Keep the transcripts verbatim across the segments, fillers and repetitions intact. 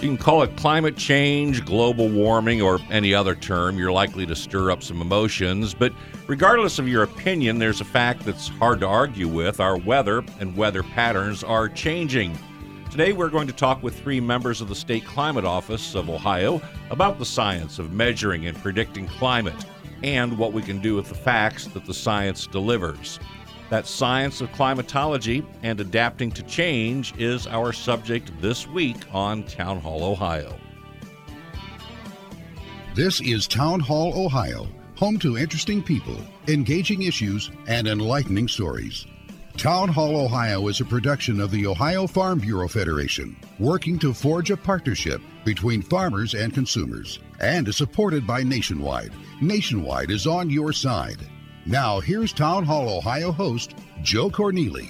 You can call it climate change, global warming, or any other term. You're likely to stir up some emotions. But regardless of your opinion, there's a fact that's hard to argue with. Our weather and weather patterns are changing. Today, we're going to talk with three members of the State Climate Office of Ohio about the science of measuring and predicting climate and what we can do with the facts that the science delivers. That science of climatology and adapting to change is our subject this week on Town Hall Ohio. This is Town Hall Ohio, home to interesting people, engaging issues, and enlightening stories. Town Hall Ohio is a production of the Ohio Farm Bureau Federation, working to forge a partnership between farmers and consumers, and is supported by Nationwide. Nationwide is on your side. Now, here's Town Hall Ohio host, Joe Corneli.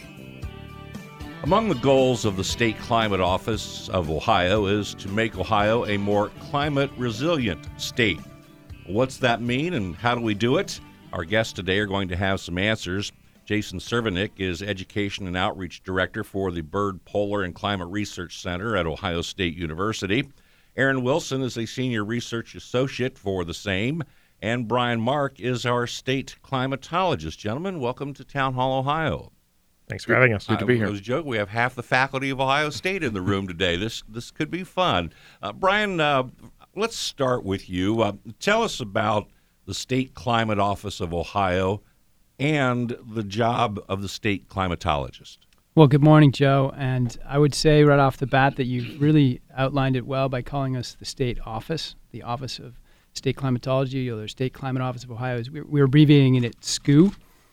Among the goals of the State Climate Office of Ohio is to make Ohio a more climate-resilient state. What's that mean and how do we do it? Our guests today are going to have some answers. Jason Cervenec is Education and Outreach Director for the Byrd Polar and Climate Research Center at Ohio State University. Aaron Wilson is a Senior Research Associate for the same. And Brian Mark is our state climatologist. Gentlemen, welcome to Town Hall, Ohio. Thanks for having us. Good to be here. I was joking. We have half the faculty of Ohio State in the room today. This this could be fun. Uh, Brian, uh, let's start with you. Uh, tell us about the State Climate Office of Ohio and the job of the state climatologist. Well, good morning, Joe. And I would say right off the bat that you really outlined it well by calling us the state office, the Office of State Climatology, or the State Climate Office of Ohio. Is we're, we're abbreviating it S C O.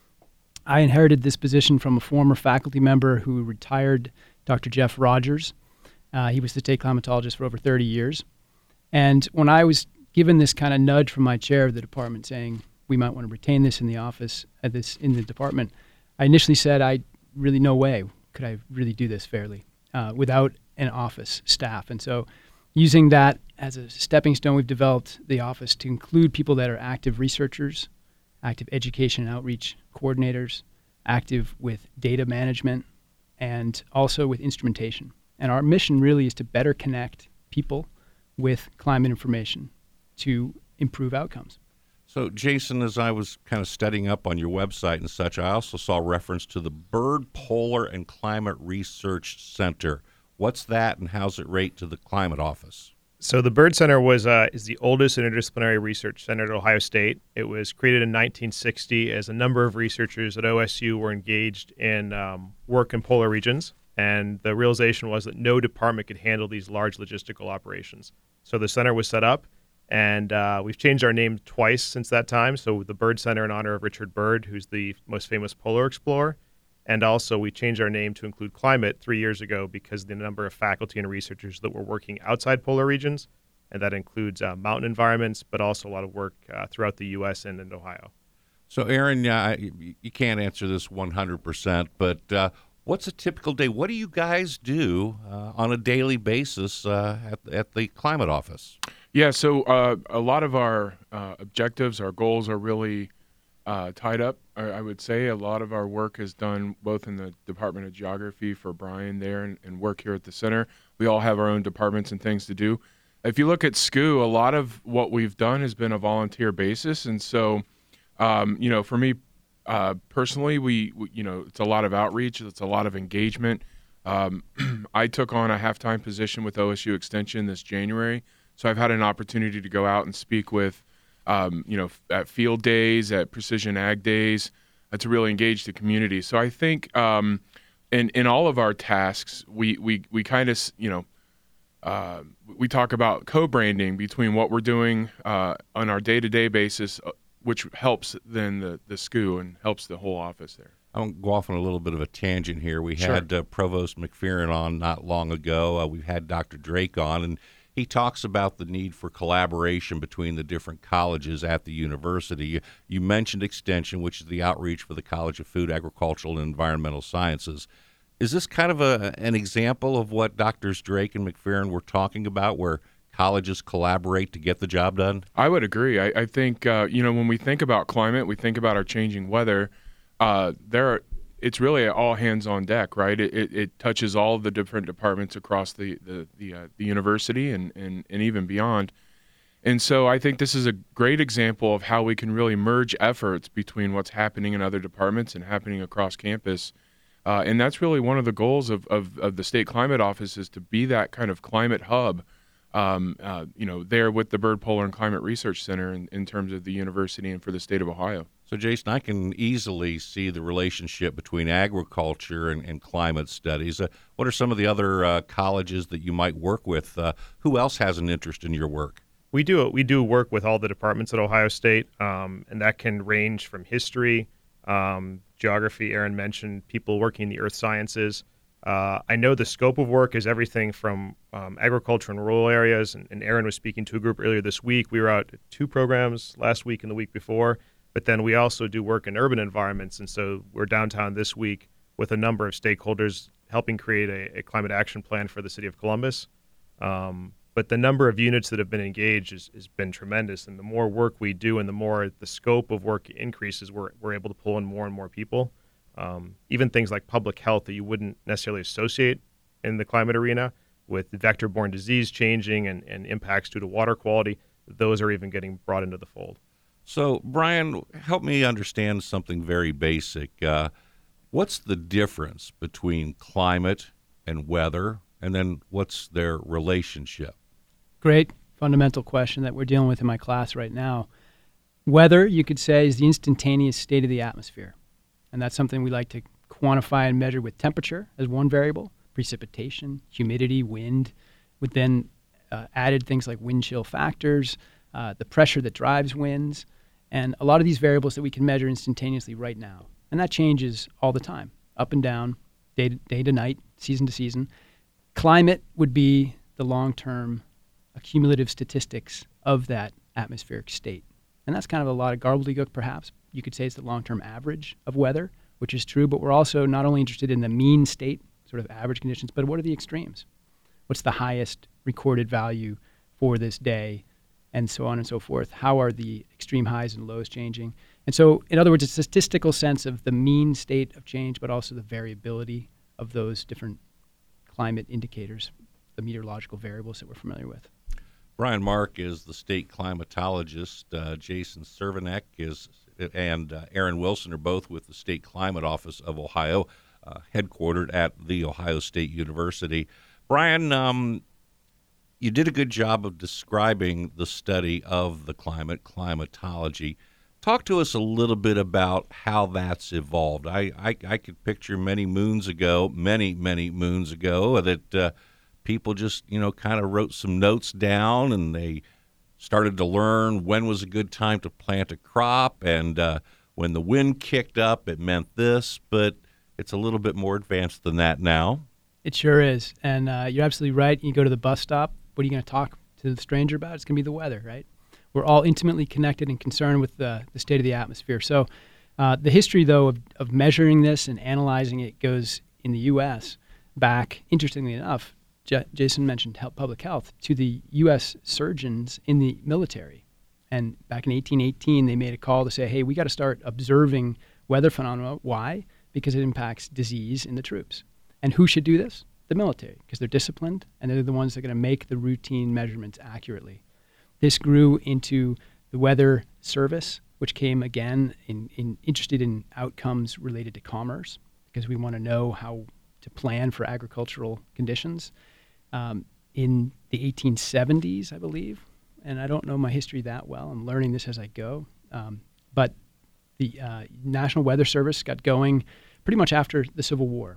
I inherited this position from a former faculty member who retired, Doctor Jeff Rogers. Uh, he was the state climatologist for over thirty years. And when I was given this kind of nudge from my chair of the department saying we might want to retain this in the office, at this in the department, I initially said, I really no way could I really do this fairly uh, without an office staff. And so using that as a stepping stone, we've developed the office to include people that are active researchers, active education and outreach coordinators, active with data management, and also with instrumentation. And our mission really is to better connect people with climate information to improve outcomes. So, Jason, as I was kind of studying up on your website and such, I also saw reference to the Byrd Polar and Climate Research Center. What's that, and how's it rate to the Climate Office? So the Byrd Center was uh, is the oldest interdisciplinary research center at Ohio State. It was created in nineteen sixty as a number of researchers at O S U were engaged in um, work in polar regions, and the realization was that no department could handle these large logistical operations. So the center was set up, and uh, we've changed our name twice since that time. So the Byrd Center in honor of Richard Byrd, who's the most famous polar explorer. And also, we changed our name to include climate three years ago because of the number of faculty and researchers that were working outside polar regions, and that includes uh, mountain environments, but also a lot of work uh, throughout the U S and in Ohio. So, Aaron, uh, you, you can't answer this one hundred percent, but uh, what's a typical day? What do you guys do uh, on a daily basis uh, at, at the Climate Office? Yeah, so uh, a lot of our uh, objectives, our goals are really Uh, tied up. I, I would say a lot of our work is done both in the Department of Geography for Brian there and, and work here at the center. We all have our own departments and things to do. If you look at S C O, a lot of what we've done has been a volunteer basis. And so, um, you know, for me uh, personally, we, we, you know, it's a lot of outreach. It's a lot of engagement. Um, I took on a half-time position with O S U Extension this January. So I've had an opportunity to go out and speak with Um, you know, at field days, at precision ag days, uh, to really engage the community. So I think um, in in all of our tasks, we we we kind of you know uh, we talk about co-branding between what we're doing uh, on our day-to-day basis, uh, which helps then the the S C O and helps the whole office there. I'll go off on a little bit of a tangent here. We Sure. had uh, Provost McPherson on not long ago. Uh, we've had Doctor Drake on, and he talks about the need for collaboration between the different colleges at the university. You, you mentioned Extension, which is the outreach for the College of Food, Agricultural, and Environmental Sciences. Is this kind of a, an example of what Doctors Drake and McPherson were talking about, where colleges collaborate to get the job done? I would agree. I, I think, uh, you know, when we think about climate, we think about our changing weather. Uh, there are, it's really all hands on deck, right? It, it, it touches all of the different departments across the the the, uh, the university and, and, and even beyond. And so I think this is a great example of how we can really merge efforts between what's happening in other departments and happening across campus. Uh, and that's really one of the goals of, of, of the State Climate Office, is to be that kind of climate hub, um, uh, you know, there with the Byrd Polar and Climate Research Center in, in terms of the university and for the state of Ohio. So, Jason, I can easily see the relationship between agriculture and, and climate studies. Uh, what are some of the other uh, colleges that you might work with? Uh, who else has an interest in your work? We do we do work with all the departments at Ohio State, um, and that can range from history, um, geography. Aaron mentioned people working in the earth sciences. Uh, I know the scope of work is everything from um, agriculture in rural areas, and, and Aaron was speaking to a group earlier this week. We were out at two programs last week and the week before, but then we also do work in urban environments, and so we're downtown this week with a number of stakeholders helping create a, a climate action plan for the city of Columbus. Um, But the number of units that have been engaged has, has been tremendous. And the more work we do and the more the scope of work increases, we're, we're able to pull in more and more people. Um, even things like public health that you wouldn't necessarily associate in the climate arena, with vector-borne disease changing and, and impacts due to water quality, those are even getting brought into the fold. So, Brian, help me understand something very basic. Uh, what's the difference between climate and weather, and then what's their relationship? Great fundamental question that we're dealing with in my class right now. Weather, you could say, is the instantaneous state of the atmosphere. And that's something we like to quantify and measure with temperature as one variable, precipitation, humidity, wind, with then uh, added things like wind chill factors, uh, the pressure that drives winds, and a lot of these variables that we can measure instantaneously right now. And that changes all the time, up and down, day to, day to night, season to season. Climate would be the long-term accumulative statistics of that atmospheric state. And that's kind of a lot of gobbledygook, perhaps. You could say it's the long-term average of weather, which is true, but we're also not only interested in the mean state, sort of average conditions, but what are the extremes? What's the highest recorded value for this day, and so on and so forth? How are the extreme highs and lows changing? And so, in other words, a statistical sense of the mean state of change, but also the variability of those different climate indicators, the meteorological variables that we're familiar with. Brian Mark is the state climatologist. Uh, Jason Cervenek is, and uh, Aaron Wilson are both with the State Climate Office of Ohio, uh, headquartered at The Ohio State University. Brian, um, you did a good job of describing the study of the climate, climatology. Talk to us a little bit about how that's evolved. I, I, I could picture many moons ago, many, many moons ago, that uh, people just, you know, kind of wrote some notes down, and they started to learn when was a good time to plant a crop, and uh, when the wind kicked up, it meant this, but it's a little bit more advanced than that now. It sure is, and uh, you're absolutely right. You go to the bus stop, what are you going to talk to the stranger about? It's going to be the weather, right? We're all intimately connected and concerned with the, the state of the atmosphere. So uh, the history, though, of, of measuring this and analyzing it goes in the U S back, interestingly enough, J- Jason mentioned health, public health, to the U S surgeons in the military. And back in eighteen eighteen, they made a call to say, hey, we got to start observing weather phenomena. Why? Because it impacts disease in the troops. And who should do this? The military, because they're disciplined, and they're the ones that are going to make the routine measurements accurately. This grew into the Weather Service, which came again in, in interested in outcomes related to commerce, because we want to know how to plan for agricultural conditions. Um, in the eighteen seventies, I believe, and I don't know my history that well. I'm learning this as I go. Um, but the uh, National Weather Service got going pretty much after the Civil War.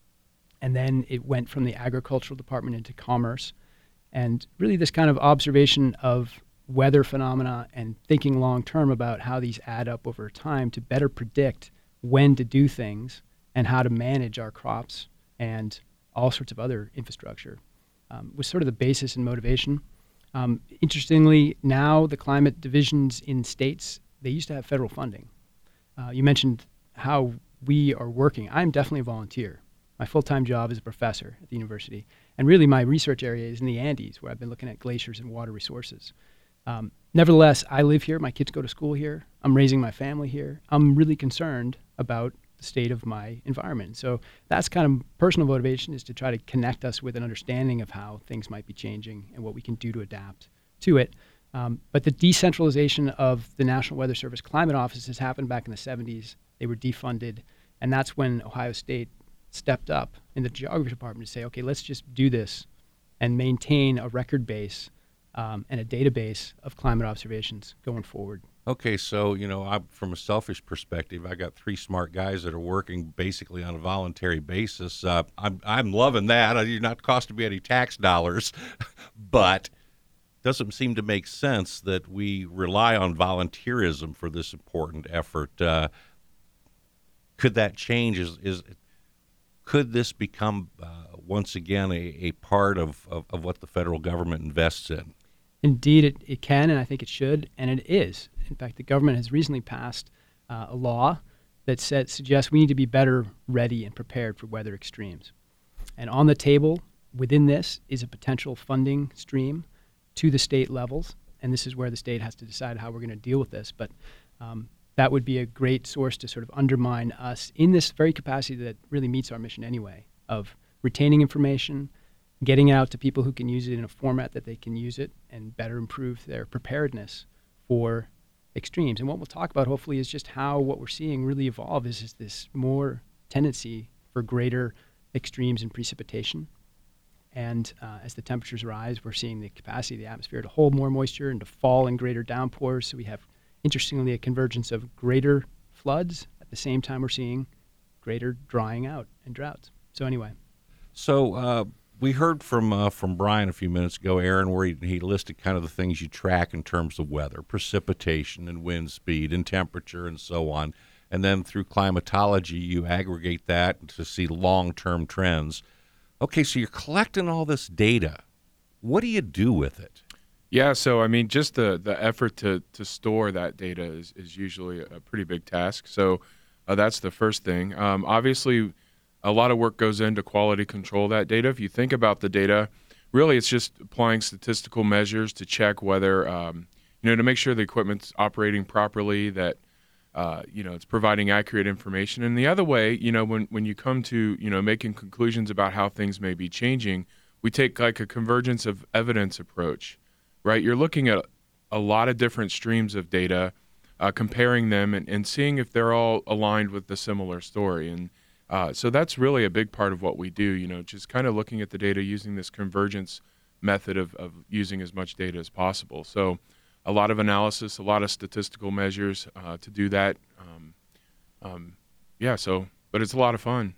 And then it went from the Agricultural Department into Commerce. And really this kind of observation of weather phenomena and thinking long-term about how these add up over time to better predict when to do things and how to manage our crops and all sorts of other infrastructure um, was sort of the basis and motivation. Um, interestingly, now the climate divisions in states, they used to have federal funding. Uh, you mentioned how we are working. I'm definitely a volunteer. My full-time job is a professor at the university. And really my research area is in the Andes, where I've been looking at glaciers and water resources. Um, nevertheless, I live here. My kids go to school here. I'm raising my family here. I'm really concerned about the state of my environment. So that's kind of personal motivation, is to try to connect us with an understanding of how things might be changing and what we can do to adapt to it. Um, but the decentralization of the National Weather Service climate offices happened back in the seventies. They were defunded, and that's when Ohio State stepped up in the geography department to say, okay, let's just do this and maintain a record base um, and a database of climate observations going forward. Okay, so, you know, I, from a selfish perspective, I got three smart guys that are working basically on a voluntary basis. Uh, I'm I'm loving that. You're not costing me any tax dollars, but doesn't seem to make sense that we rely on volunteerism for this important effort. Uh, could that change? Is is could this become uh, once again a, a part of, of, of what the federal government invests in? Indeed, it, it can, and I think it should, and it is. In fact, the government has recently passed uh, a law that said, suggests we need to be better ready and prepared for weather extremes. And on the table within this is a potential funding stream to the state levels, and this is where the state has to decide how we're going to deal with this. But um, that would be a great source to sort of undermine us in this very capacity that really meets our mission anyway, of retaining information, getting it out to people who can use it in a format that they can use it and better improve their preparedness for extremes. And what we'll talk about hopefully is just how what we're seeing really evolve is, is this more tendency for greater extremes in precipitation. And uh, as the temperatures rise, we're seeing the capacity of the atmosphere to hold more moisture and to fall in greater downpours. So we have, interestingly, a convergence of greater floods. At the same time, we're seeing greater drying out and droughts. So anyway. So uh, we heard from uh, from Brian a few minutes ago, Aaron, where he, he listed kind of the things you track in terms of weather, precipitation and wind speed and temperature and so on. And then through climatology, you aggregate that to see long-term trends. Okay, so you're collecting all this data. What do you do with it? Yeah, so I mean, just the, the effort to, to store that data is, is usually a pretty big task. So uh, that's the first thing. Um, obviously, a lot of work goes into quality control of that data. If you think about the data, really it's just applying statistical measures to check whether, um, you know, to make sure the equipment's operating properly, that Uh, you know, it's providing accurate information. And the other way, you know, when, when you come to, you know, making conclusions about how things may be changing, we take like a convergence of evidence approach, right? You're looking at a lot of different streams of data, uh, comparing them and, and seeing if they're all aligned with the similar story. And uh, so that's really a big part of what we do, you know, just kind of looking at the data using this convergence method of, of using as much data as possible. So a lot of analysis, a lot of statistical measures uh, to do that. Um, um, yeah, so, but it's a lot of fun.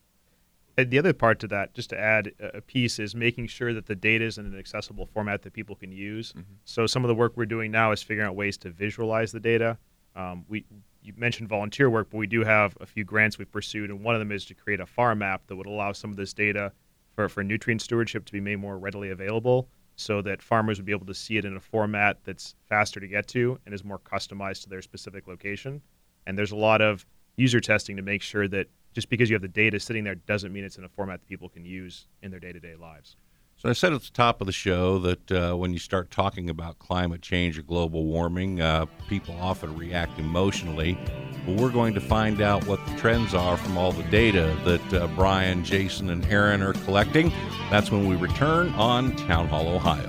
And the other part to that, just to add a piece, is making sure that the data is in an accessible format that people can use. Mm-hmm. So some of the work we're doing now is figuring out ways to visualize the data. Um, we you mentioned volunteer work, but we do have a few grants we've pursued, and one of them is to create a farm map that would allow some of this data for, for nutrient stewardship to be made more readily available, so that farmers would be able to see it in a format that's faster to get to and is more customized to their specific location. And there's a lot of user testing to make sure that just because you have the data sitting there doesn't mean it's in a format that people can use in their day-to-day lives. So I said at the top of the show that uh, when you start talking about climate change or global warming, uh, people often react emotionally. Well, we're going to find out what the trends are from all the data that uh, Brian, Jason, and Aaron are collecting. That's when we return on Town Hall, Ohio.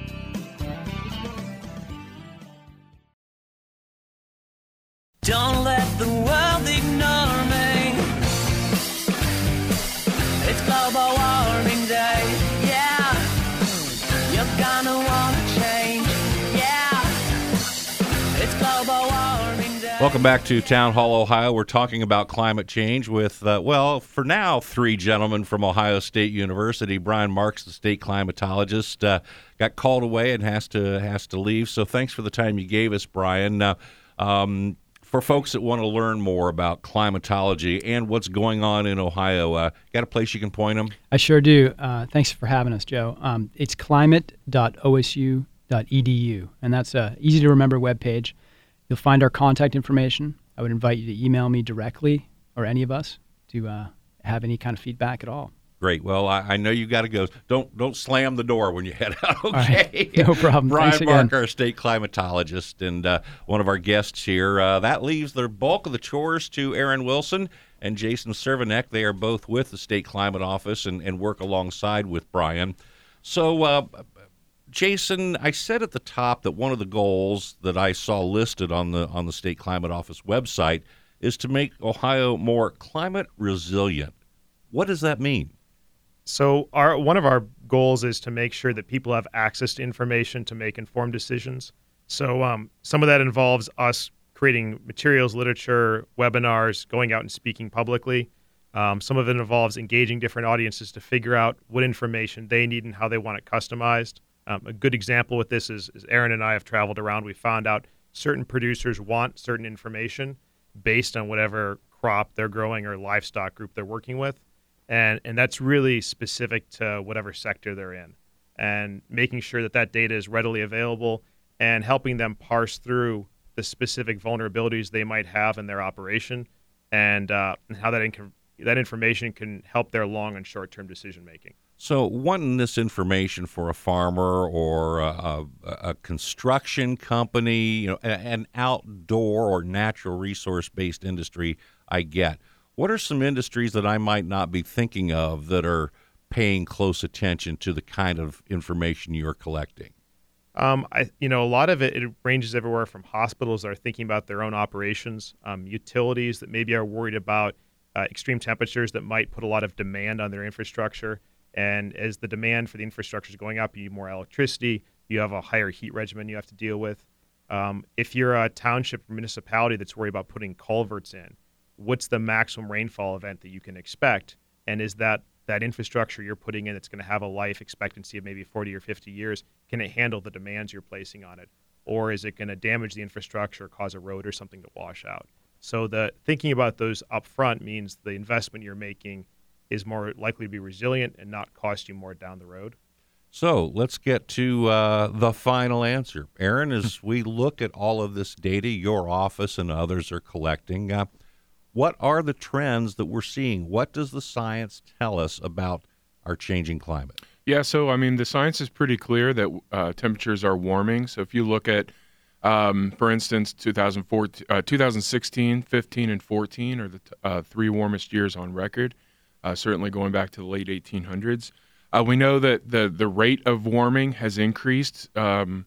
Don't let the world ignore me. It's global warming day. Yeah, you're gonna wanna change. Yeah, it's global warming day. Welcome back to Town Hall, Ohio. We're talking about climate change with, uh, well, for now, three gentlemen from Ohio State University. Brian Marks, the state climatologist, uh, got called away and has to has to leave. So thanks for the time you gave us, Brian. Uh, um, For folks that want to learn more about climatology and what's going on in Ohio, uh, got a place you can point them? I sure do. Uh, thanks for having us, Joe. Um, it's climate dot O S U dot E D U, and that's an easy-to-remember webpage. You'll find our contact information. I would invite you to email me directly, or any of us, to uh, have any kind of feedback at all. Great. Well, I, I know you got to go. Don't don't slam the door when you head out. Okay. Right. No problem. Brian Thanks Mark, again. our state climatologist, and uh, one of our guests here. Uh, that leaves the bulk of the chores to Aaron Wilson. and Jason Cervenek. They are both with the State Climate Office and, and work alongside with Brian. So, uh, Jason, I said at the top that one of the goals that I saw listed on the on the State Climate Office website is to make Ohio more climate resilient. What does that mean? So our one of our goals is to make sure that people have access to information to make informed decisions. So um, some of that involves us creating materials, literature, webinars, going out and speaking publicly. Um, some of it involves engaging different audiences to figure out what information they need and how they want it customized. Um, a good example with this is, is Aaron and I have traveled around. We found out certain producers want certain information based on whatever crop they're growing or livestock group they're working with. And and that's really specific to whatever sector they're in. And making sure that that data is readily available and helping them parse through the specific vulnerabilities they might have in their operation and, uh, and how that, inc- that information can help their long and short-term decision-making. So wanting this information for a farmer or a, a, a construction company, you know, an outdoor or natural resource-based industry, I get. What are some industries that I might not be thinking of that are paying close attention to the kind of information you're collecting? Um, I, you know, a lot of it, it ranges everywhere from hospitals that are thinking about their own operations, um, utilities that maybe are worried about uh, extreme temperatures that might put a lot of demand on their infrastructure. And as the demand for the infrastructure is going up, you need more electricity. You have a higher heat regimen you have to deal with. Um, if you're a township or municipality that's worried about putting culverts in, what's the maximum rainfall event that you can expect? And is that that infrastructure you're putting in that's going to have a life expectancy of maybe forty or fifty years, can it handle the demands you're placing on it? Or is it going to damage the infrastructure, cause a road or something to wash out? So the thinking about those up front means the investment you're making is more likely to be resilient and not cost you more down the road. So let's get to uh, the final answer. Aaron, as we look at all of this data your office and others are collecting, uh, what are the trends that we're seeing? What does the science tell us about our changing climate? Yeah, so I mean, the science is pretty clear that uh, temperatures are warming. So if you look at, um, for instance, two thousand fourteen, uh, two thousand sixteen, fifteen, and fourteen are the t- uh, three warmest years on record, uh, certainly going back to the late eighteen hundreds. Uh, we know that the, the rate of warming has increased um,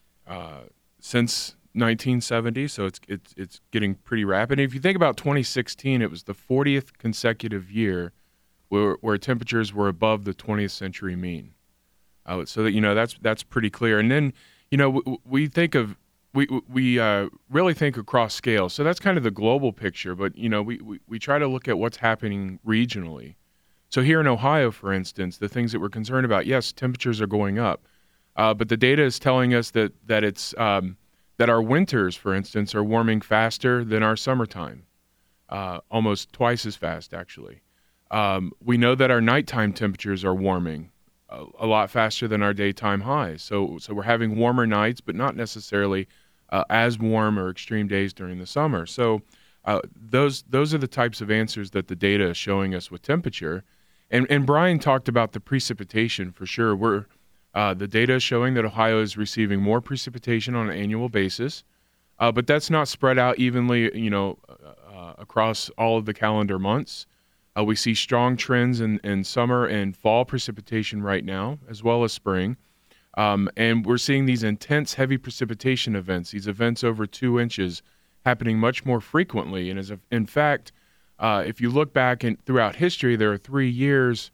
uh, since nineteen seventy, so it's it's it's getting pretty rapid. And if you think about twenty sixteen, it was the fortieth consecutive year where where temperatures were above the twentieth century mean. Uh, so that you know that's that's pretty clear. And then you know we, we think of we we uh, really think across scale. So that's kind of the global picture. But you know we, we we try to look at what's happening regionally. So here in Ohio, for instance, the things that we're concerned about, yes, temperatures are going up, uh, but the data is telling us that that it's um, that our winters, for instance, are warming faster than our summertime, uh, almost twice as fast, actually. Um, we know that our nighttime temperatures are warming a, a lot faster than our daytime highs. So, so we're having warmer nights, but not necessarily uh, as warm or extreme days during the summer. So uh, those those are the types of answers that the data is showing us with temperature. And, and Brian talked about the precipitation for sure. We're Uh, the data is showing that Ohio is receiving more precipitation on an annual basis, uh, but that's not spread out evenly, you know, uh, across all of the calendar months. Uh, we see strong trends in, in summer and fall precipitation right now, as well as spring. Um, and we're seeing these intense, heavy precipitation events, these events over two inches, happening much more frequently. And as a, in fact, uh, if you look back in, throughout history, there are three years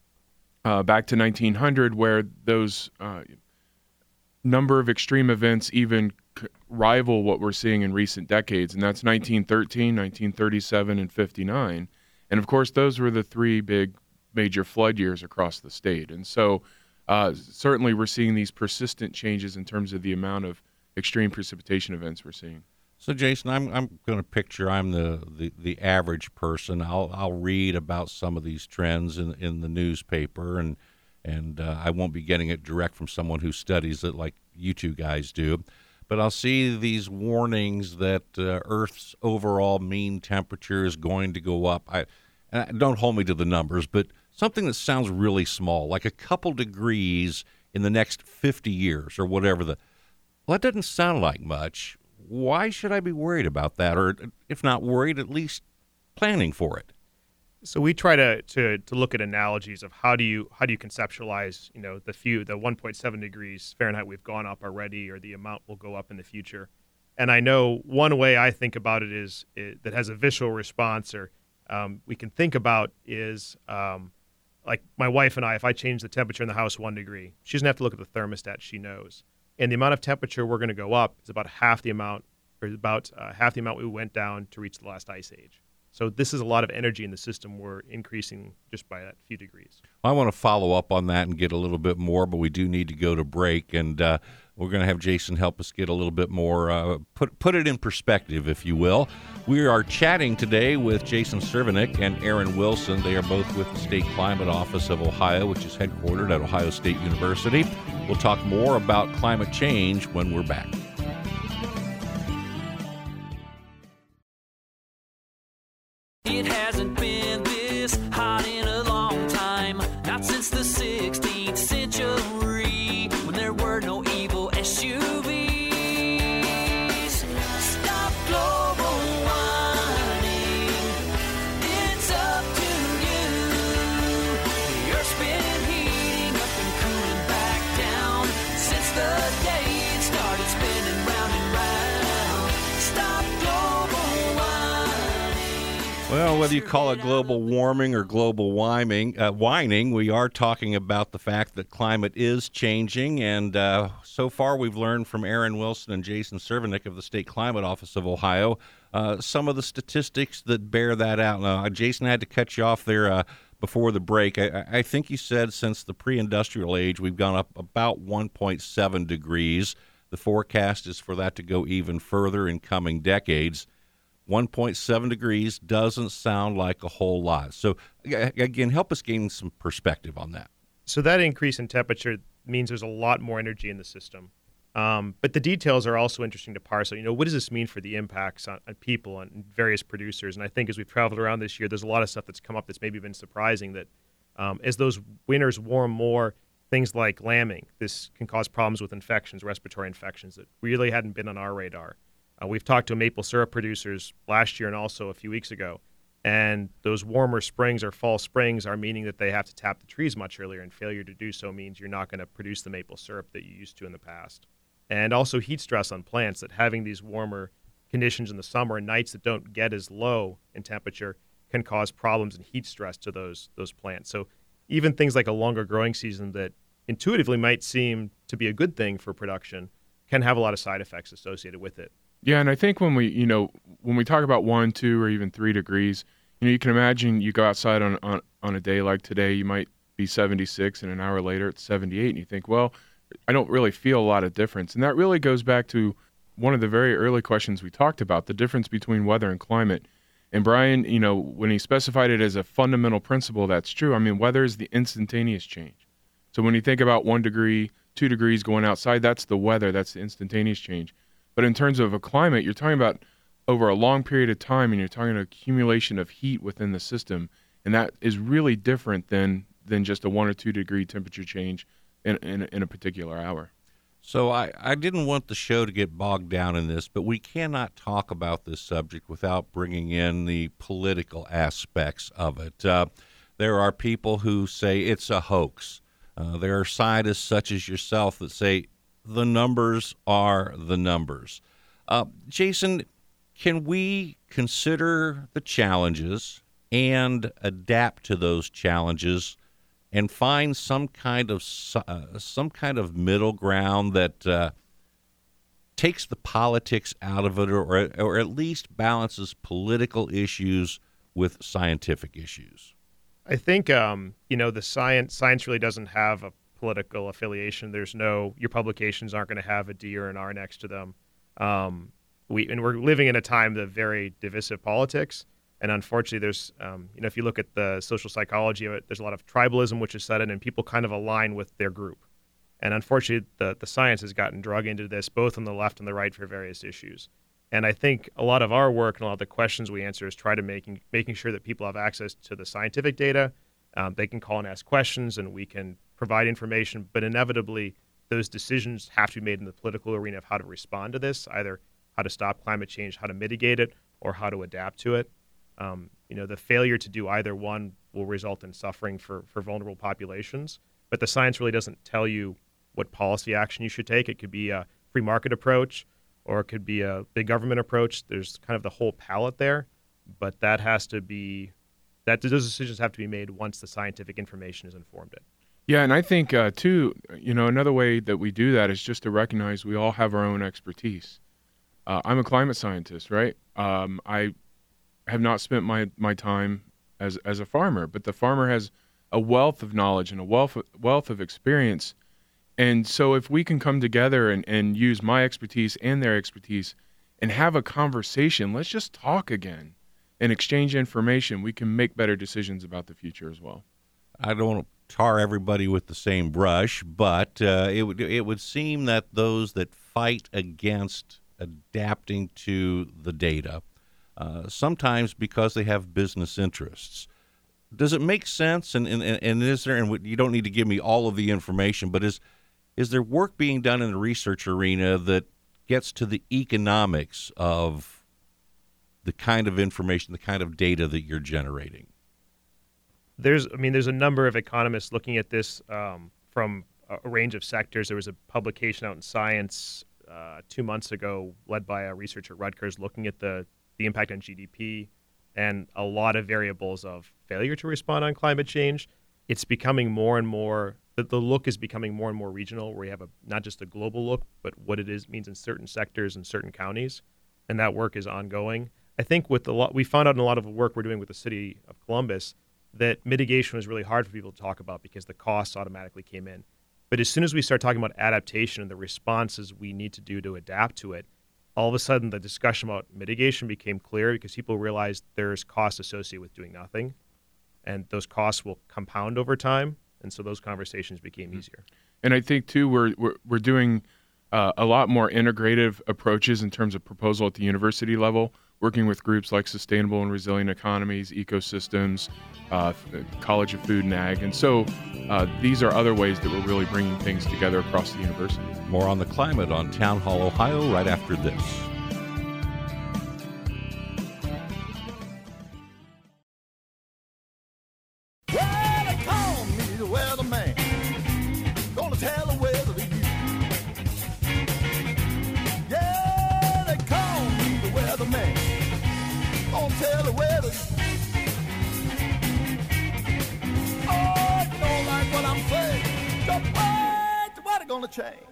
Uh, back to nineteen hundred, where those uh, number of extreme events even c- rival what we're seeing in recent decades, and that's nineteen thirteen, nineteen thirty-seven, and fifty-nine. And of course, those were the three big major flood years across the state. And so uh, certainly we're seeing these persistent changes in terms of the amount of extreme precipitation events we're seeing. So, Jason, I'm I'm going to picture I'm the, the, the average person. I'll I'll read about some of these trends in in the newspaper, and and uh, I won't be getting it direct from someone who studies it like you two guys do. But I'll see these warnings that uh, Earth's overall mean temperature is going to go up. I, and don't hold me to the numbers, but something that sounds really small, like a couple degrees in the next fifty years or whatever. The well, that doesn't sound like much. Why should I be worried about that? Or if not worried, at least planning for it? So we try to, to to look at analogies of how do you how do you conceptualize, you know, the few the one point seven degrees Fahrenheit we've gone up already, or the amount will go up in the future. And I know one way I think about it is it, that has a visual response, or um, we can think about is um, like my wife and I. If I change the temperature in the house one degree, she doesn't have to look at the thermostat; she knows. And the amount of temperature we're going to go up is about half the amount, or about uh, half the amount we went down to reach the last ice age. So this is a lot of energy in the system we're increasing just by that few degrees. I want to follow up on that and get a little bit more, but we do need to go to break, and uh, we're going to have Jason help us get a little bit more, uh, put put it in perspective, if you will. We are chatting today with Jason Cervenik and Aaron Wilson. They are both with the State Climate Office of Ohio, which is headquartered at Ohio State University. We'll talk more about climate change when we're back. It hasn't been this hot in a long time, not since the sixteenth century, when there were no evil S U Vs. Stop global warming, it's up to you. The Earth's been heating up and cooling back down since the day it started spinning round and round. Stop global warming. Well, whether you call it global warming or global whining, uh, whining, we are talking about the fact that climate is changing. And uh, so far, we've learned from Aaron Wilson and Jason Cervenik of the State Climate Office of Ohio uh, some of the statistics that bear that out. Now, Jason, I had to cut you off there uh, before the break. I, I think you said since the pre-industrial age, we've gone up about one point seven degrees. The forecast is for that to go even further in coming decades. one point seven degrees doesn't sound like a whole lot. So, again, help us gain some perspective on that. So that increase in temperature means there's a lot more energy in the system. Um, but the details are also interesting to parse. So, you know, what does this mean for the impacts on, on people and various producers? And I think as we've traveled around this year, there's a lot of stuff that's come up that's maybe been surprising, that um, as those winters warm more, things like lambing, this can cause problems with infections, respiratory infections that really hadn't been on our radar. Uh, we've talked to maple syrup producers last year and also a few weeks ago, and those warmer springs or fall springs are meaning that they have to tap the trees much earlier, and failure to do so means you're not going to produce the maple syrup that you used to in the past. And also heat stress on plants, that having these warmer conditions in the summer and nights that don't get as low in temperature can cause problems and heat stress to those those plants. So even things like a longer growing season that intuitively might seem to be a good thing for production can have a lot of side effects associated with it. Yeah, and I think when we, you know, when we talk about one, two, or even three degrees, you know, you can imagine you go outside on on, on a day like today, you might be seventy-six, and an hour later it's seventy-eight, and you think, well, I don't really feel a lot of difference. And that really goes back to one of the very early questions we talked about, the difference between weather and climate. And Brian, you know, when he specified it as a fundamental principle, that's true. I mean, weather is the instantaneous change. So when you think about one degree, two degrees going outside, that's the weather, that's the instantaneous change. But in terms of a climate, you're talking about over a long period of time, and you're talking about accumulation of heat within the system, and that is really different than than just a one or two degree temperature change in in, in a particular hour. So I, I didn't want the show to get bogged down in this, but we cannot talk about this subject without bringing in the political aspects of it. Uh, there are people who say it's a hoax. Uh, there are scientists such as yourself that say the numbers are the numbers. Uh, Jason, can we consider the challenges and adapt to those challenges and find some kind of uh, some kind of middle ground that uh, takes the politics out of it, or or at least balances political issues with scientific issues? I think um, you know the science science really doesn't have a political affiliation. There's no, your publications aren't going to have a D or an R next to them. Um, we and we're living in a time of very divisive politics, and unfortunately, there's um, you know if you look at the social psychology of it, there's a lot of tribalism which is set in, and people kind of align with their group. And unfortunately, the the science has gotten drug into this, both on the left and the right, for various issues. And I think a lot of our work and a lot of the questions we answer is try to making making sure that people have access to the scientific data. Um, they can call and ask questions, and we can provide information, but inevitably those decisions have to be made in the political arena of how to respond to this, either how to stop climate change, how to mitigate it, or how to adapt to it. Um, you know, the failure to do either one will result in suffering for, for vulnerable populations. But the science really doesn't tell you what policy action you should take. It could be a free market approach, or it could be a big government approach. There's kind of the whole palette there, but that has to be, that those decisions have to be made once the scientific information has informed it. Yeah, and I think, uh, too, you know, another way that we do that is just to recognize we all have our own expertise. Uh, I'm a climate scientist, right? Um, I have not spent my, my time as as a farmer, but the farmer has a wealth of knowledge and a wealth of, wealth of experience. And so if we can come together and, and use my expertise and their expertise and have a conversation, let's just talk again and exchange information, we can make better decisions about the future as well. I don't want to tar everybody with the same brush, but uh, it would it would seem that those that fight against adapting to the data, uh, sometimes because they have business interests. Does it make sense? And, and, and is there, and you don't need to give me all of the information, but is is there work being done in the research arena that gets to the economics of the kind of information, the kind of data that you're generating? There's, I mean, there's a number of economists looking at this um, from a range of sectors. There was a publication out in Science uh, two months ago led by a researcher at Rutgers looking at the, the impact on G D P and a lot of variables of failure to respond on climate change. It's becoming more and more, the, the look is becoming more and more regional, where you have a not just a global look, but what it is means in certain sectors and certain counties, and that work is ongoing. I think with the lot, we found out in a lot of the work we're doing with the city of Columbus that mitigation was really hard for people to talk about because the costs automatically came in. But as soon as we start talking about adaptation and the responses we need to do to adapt to it, all of a sudden the discussion about mitigation became clear because people realized there's costs associated with doing nothing, and those costs will compound over time, and so those conversations became easier. And I think, too, we're we're, we're doing uh, a lot more integrative approaches in terms of proposal at the university level, working with groups like Sustainable and Resilient Economies, Ecosystems, uh, College of Food and Ag. And so uh, these are other ways that we're really bringing things together across the university. More on the climate on Town Hall, Ohio, right after this. Well, they call me the weatherman. Gonna tell the weather to you. Yeah, they call me the weatherman. Gonna tell the weather. Oh, you don't like what I'm saying. Just wait, the weather gonna change.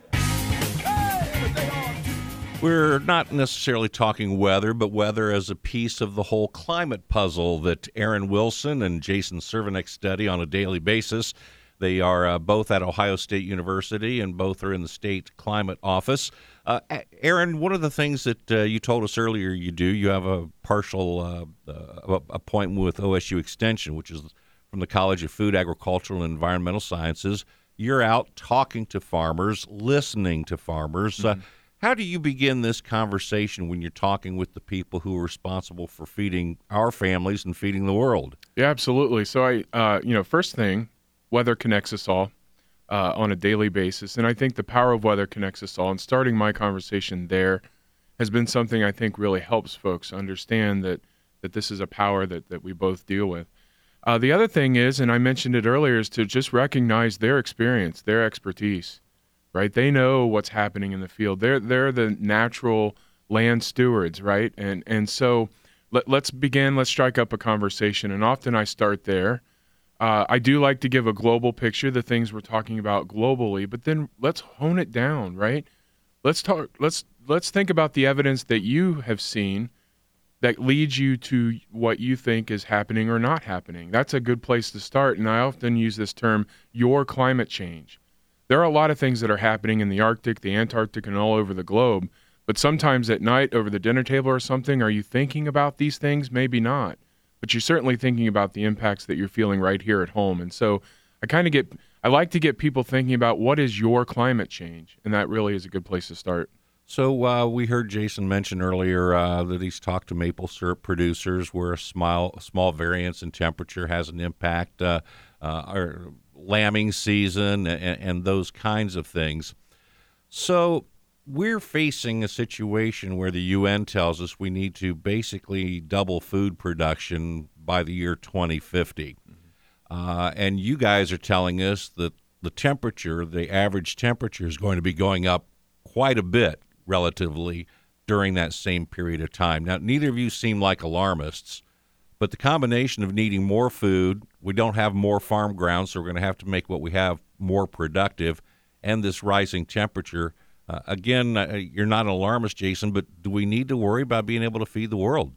Hey, the day on Tuesday. We're not necessarily talking weather, but weather as a piece of the whole climate puzzle that Aaron Wilson and Jason Cervenek study on a daily basis. They are uh, both at Ohio State University, and both are in the state climate office. Uh, Aaron, one of the things that uh, you told us earlier you do, you have a partial uh, uh, appointment with O S U Extension, which is from the College of Food, Agricultural, and Environmental Sciences. You're out talking to farmers, listening to farmers. Mm-hmm. Uh, How do you begin this conversation when you're talking with the people who are responsible for feeding our families and feeding the world? Yeah, absolutely. So I, uh, you know, first thing, weather connects us all uh, on a daily basis. And I think the power of weather connects us all. And starting my conversation there has been something I think really helps folks understand that, that this is a power that, that we both deal with. Uh, the other thing is, and I mentioned it earlier, is to just recognize their experience, their expertise. Right, they know what's happening in the field. They're they're the natural land stewards, right? And and so let, let's begin. Let's strike up a conversation. And often I start there. Uh, I do like to give a global picture, the things we're talking about globally, but then let's hone it down, right? Let's talk. Let's let's think about the evidence that you have seen that leads you to what you think is happening or not happening. That's a good place to start. And I often use this term, your climate change. There are a lot of things that are happening in the Arctic, the Antarctic, and all over the globe. But sometimes at night over the dinner table or something, are you thinking about these things? Maybe not. But you're certainly thinking about the impacts that you're feeling right here at home. And so I kind of get, I like to get people thinking about what is your climate change? And that really is a good place to start. So uh, we heard Jason mention earlier uh, that he's talked to maple syrup producers where a small, small variance in temperature has an impact. Uh, uh, or, lambing season and, and those kinds of things. So we're facing a situation where the U N tells us we need to basically double food production by the year twenty fifty. Uh, and you guys are telling us that the temperature, the average temperature, is going to be going up quite a bit relatively during that same period of time. Now, neither of you seem like alarmists, but the combination of needing more food, we don't have more farm ground, so we're going to have to make what we have more productive, and this rising temperature. Uh, again, uh, you're not an alarmist, Jason, but do we need to worry about being able to feed the world?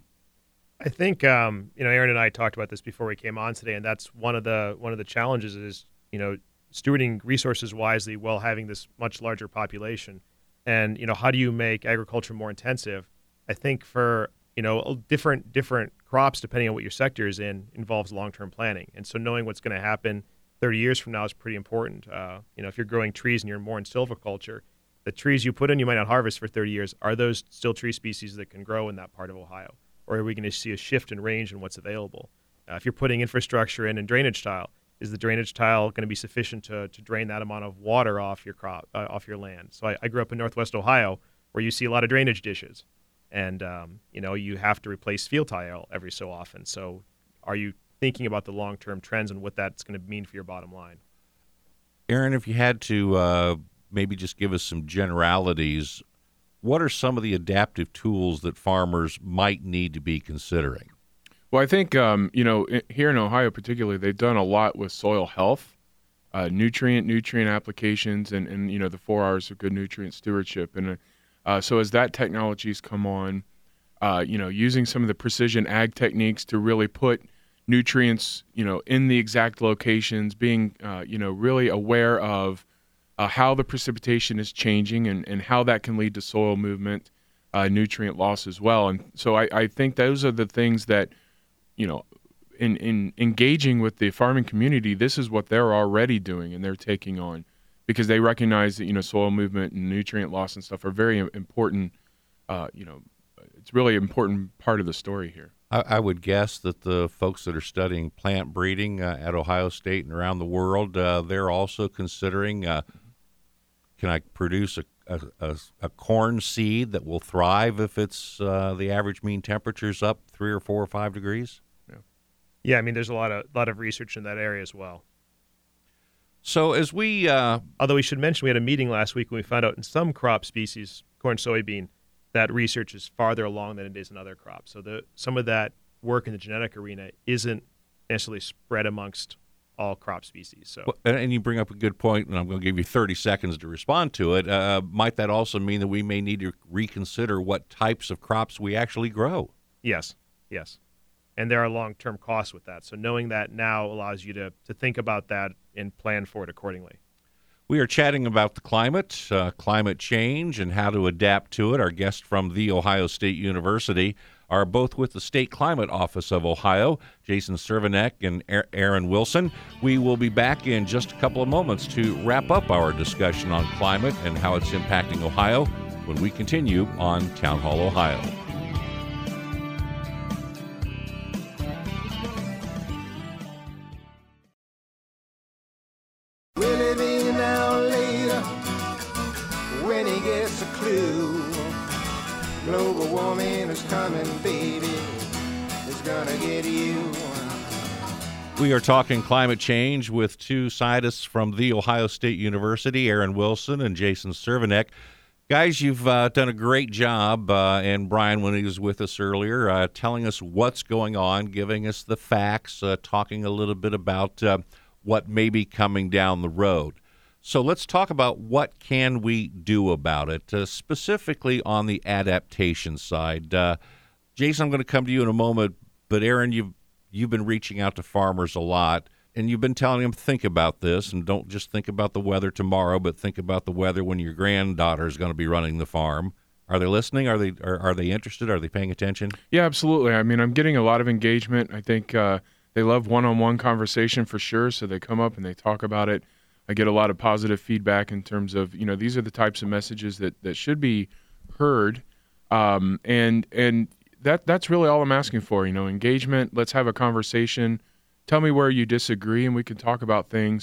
I think um, you know, Aaron and I talked about this before we came on today, and that's one of the one of the challenges is, you know, stewarding resources wisely while having this much larger population. And, you know, how do you make agriculture more intensive? I think for, you know, different different crops, depending on what your sector is in, involves long-term planning. And so knowing what's going to happen thirty years from now is pretty important. Uh, you know, if you're growing trees and you're more in silviculture, the trees you put in you might not harvest for thirty years. Are those still tree species that can grow in that part of Ohio? Or are we going to see a shift in range in what's available? Uh, if you're putting infrastructure in and drainage tile, is the drainage tile going to be sufficient to, to drain that amount of water off your crop, uh, off your land? So I, I grew up in Northwest Ohio, where you see a lot of drainage dishes, and um, you know, you have to replace field tile every so often. So are you thinking about the long-term trends and what that's going to mean for your bottom line? Aaron, if you had to uh, maybe just give us some generalities, what are some of the adaptive tools that farmers might need to be considering? Well, I think, um, you know, here in Ohio particularly, they've done a lot with soil health, uh, nutrient, nutrient applications, and, and, you know, the four R's of good nutrient stewardship. And uh, so as that technology's come on, uh, you know, using some of the precision ag techniques to really put nutrients, you know, in the exact locations, being, uh, you know, really aware of uh, how the precipitation is changing and, and how that can lead to soil movement, uh, nutrient loss as well. And so I, I think those are the things that, you know, in, in engaging with the farming community, this is what they're already doing and they're taking on, because they recognize that, you know, soil movement and nutrient loss and stuff are very important. Uh, you know, it's really an important part of the story here. I, I would guess that the folks that are studying plant breeding uh, at Ohio State and around the world, uh, they're also considering, uh, can I produce a, a, a, a corn seed that will thrive if it's uh, the average mean temperature's up three or four or five degrees? Yeah, yeah. I mean, there's a lot of lot of research in that area as well. So as we, uh, although we should mention, we had a meeting last week when we found out in some crop species, corn, soybean, that research is farther along than it is in other crops. So the some of that work in the genetic arena isn't necessarily spread amongst all crop species. So, and you bring up a good point, and I'm going to give you thirty seconds to respond to it. Uh, might that also mean that we may need to reconsider what types of crops we actually grow? Yes, yes. And there are long-term costs with that. So knowing that now allows you to, to think about that and plan for it accordingly. We are chatting about the climate, uh, climate change, and how to adapt to it. Our guests from The Ohio State University are both with the State Climate Office of Ohio, Jason Cervenek and Aaron Wilson. We will be back in just a couple of moments to wrap up our discussion on climate and how it's impacting Ohio when we continue on Town Hall Ohio. Will it be now or later when he gets a clue? Global warming is coming, baby. It's gonna get you. We are talking climate change with two scientists from The Ohio State University, Aaron Wilson and Jason Cervenek. Guys, you've uh, done a great job, uh, and Brian, when he was with us earlier, uh, telling us what's going on, giving us the facts, uh, talking a little bit about uh, what may be coming down the road. So let's talk about what can we do about it, uh, specifically on the adaptation side. Uh, Jason, I'm going to come to you in a moment, but Aaron, you've you've been reaching out to farmers a lot, and you've been telling them, think about this, and don't just think about the weather tomorrow, but think about the weather when your granddaughter is going to be running the farm. Are they listening? Are they are, are they interested? Are they paying attention? Yeah, absolutely. I mean, I'm getting a lot of engagement. I think uh, they love one-on-one conversation for sure, so they come up and they talk about it. I get a lot of positive feedback in terms of, you know, these are the types of messages that, that should be heard. Um, and and that that's really all I'm asking for, you know, engagement. Let's have a conversation. Tell me where you disagree and we can talk about things.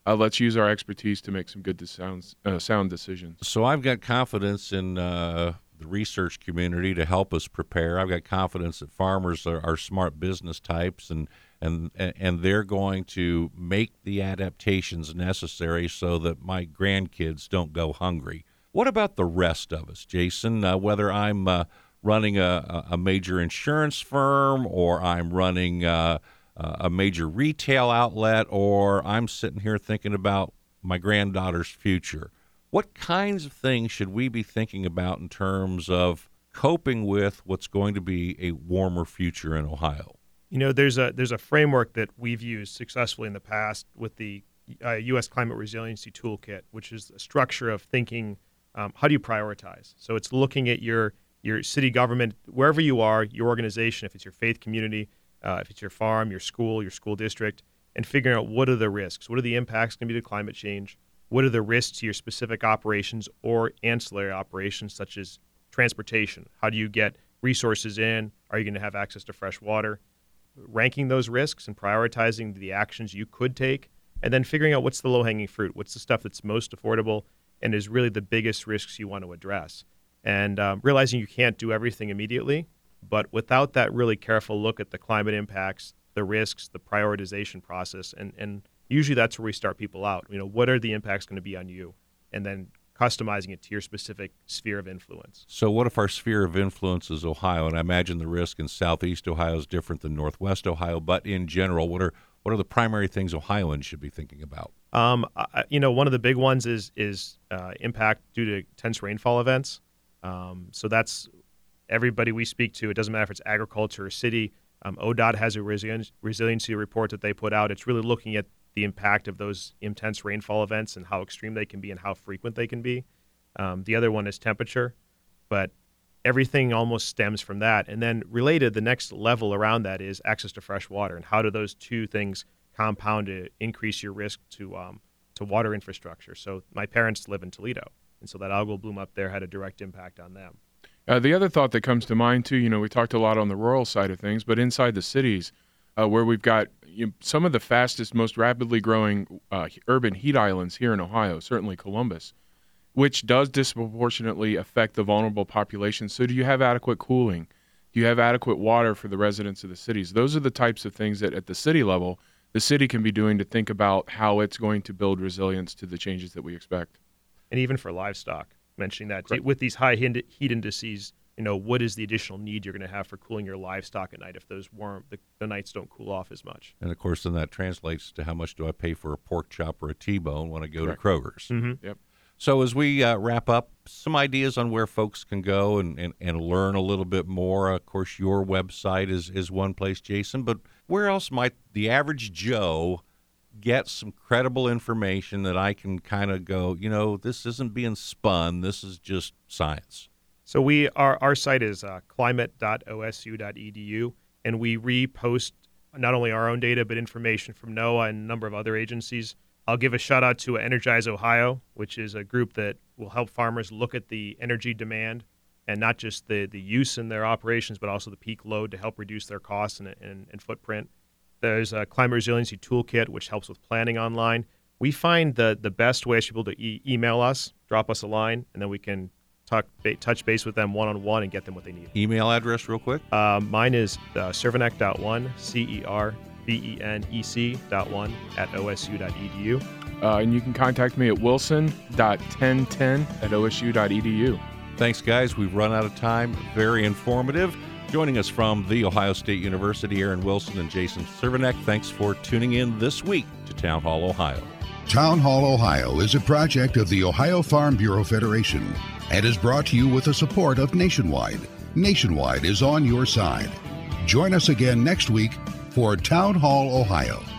uh, let's use our expertise to make some good de- sounds, uh, sound decisions. So I've got confidence in uh, the research community to help us prepare. I've got confidence that farmers are, are smart business types, and and and they're going to make the adaptations necessary so that my grandkids don't go hungry. What about the rest of us, Jason? Uh, whether I'm uh, running a, a major insurance firm, or I'm running uh, a major retail outlet, or I'm sitting here thinking about my granddaughter's future. What kinds of things should we be thinking about in terms of coping with what's going to be a warmer future in Ohio? You know, there's a there's a framework that we've used successfully in the past with the uh, U S Climate Resiliency Toolkit, which is a structure of thinking, um, how do you prioritize? So it's looking at your your city government, wherever you are, your organization, if it's your faith community, uh, if it's your farm, your school, your school district, and figuring out what are the risks, what are the impacts going to be to climate change, what are the risks to your specific operations or ancillary operations such as transportation. How do you get resources in? Are you going to have access to fresh water? Ranking those risks and prioritizing the actions you could take, and then figuring out what's the low-hanging fruit, what's the stuff that's most affordable and is really the biggest risks you want to address. And um, realizing you can't do everything immediately, but without that really careful look at the climate impacts, the risks, the prioritization process, and, and usually that's where we start people out. You know, what are the impacts going to be on you? And then customizing it to your specific sphere of influence. So what if our sphere of influence is Ohio? And I imagine the risk in southeast Ohio is different than northwest Ohio, but in general, what are what are the primary things Ohioans should be thinking about? Um, I, you know, one of the big ones is is uh, impact due to intense rainfall events. Um, so that's everybody we speak to. It doesn't matter if it's agriculture or city. Um, O D O T has a resili- resiliency report that they put out. It's really looking at the impact of those intense rainfall events and how extreme they can be and how frequent they can be. Um, the other one is temperature, but everything almost stems from that. And then related, the next level around that is access to fresh water, and how do those two things compound to increase your risk to um, to water infrastructure. So my parents live in Toledo, and so that algal bloom up there had a direct impact on them. Uh, the other thought that comes to mind, too, you know, we talked a lot on the rural side of things, but inside the cities, uh, where we've got you know, some of the fastest, most rapidly growing uh, urban heat islands here in Ohio, certainly Columbus, which does disproportionately affect the vulnerable population. So do you have adequate cooling? Do you have adequate water for the residents of the cities? Those are the types of things that at the city level, the city can be doing to think about how it's going to build resilience to the changes that we expect. And even for livestock, mentioning that Correct. with these high heat indices, you know, what is the additional need you're going to have for cooling your livestock at night if those warm the, the nights don't cool off as much? And of course, then that translates to how much do I pay for a pork chop or a T-bone when I go Correct. to Kroger's. Mm-hmm. Yep. So as we uh, wrap up, some ideas on where folks can go and, and, and learn a little bit more. Of course, your website is, is one place, Jason, but where else might the average Joe get some credible information that I can kind of go, you know, this isn't being spun, this is just science? So we our our site is uh, climate dot O S U dot E D U, and we repost not only our own data but information from NOAA and a number of other agencies. I'll give a shout out to Energize Ohio, which is a group that will help farmers look at the energy demand and not just the, the use in their operations, but also the peak load to help reduce their costs and, and, and footprint. There's a Climate Resiliency Toolkit, which helps with planning online. We find the, the best way is people to e- email us, drop us a line, and then we can talk, ba- touch base with them one-on-one and get them what they need. Email address real quick. Uh, mine is uh, cervenec dot one, C E R V E N E C dot one at O S U dot E D U. Uh, and you can contact me at wilson dot ten ten at O S U dot E D U. Thanks, guys. We've run out of time. Very informative. Joining us from The Ohio State University, Aaron Wilson and Jason Cervenec. Thanks for tuning in this week to Town Hall, Ohio. Town Hall Ohio is a project of the Ohio Farm Bureau Federation and is brought to you with the support of Nationwide. Nationwide is on your side. Join us again next week for Town Hall, Ohio.